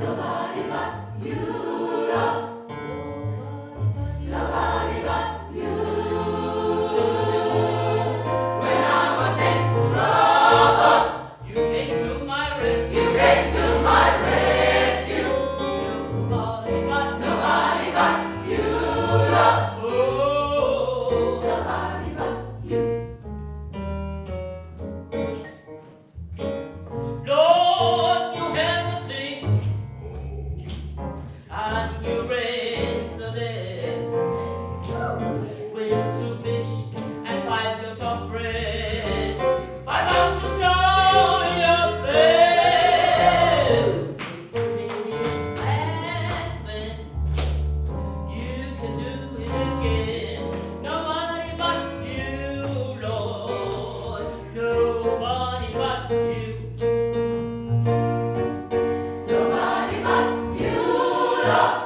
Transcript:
Nobody but you, Lord. Nobody but you. When I was in trouble, You came to my rescue. you came to my rescue. Nobody but Nobody but you, Lord. Oh, Nobody but you. Lord, you held the sea and you raised the dead with 2 fish and 5 loaves of bread. 5,000 saw your bed. And then you can do it again. Nobody but you, Lord. Nobody but you. Nobody but you, Lord.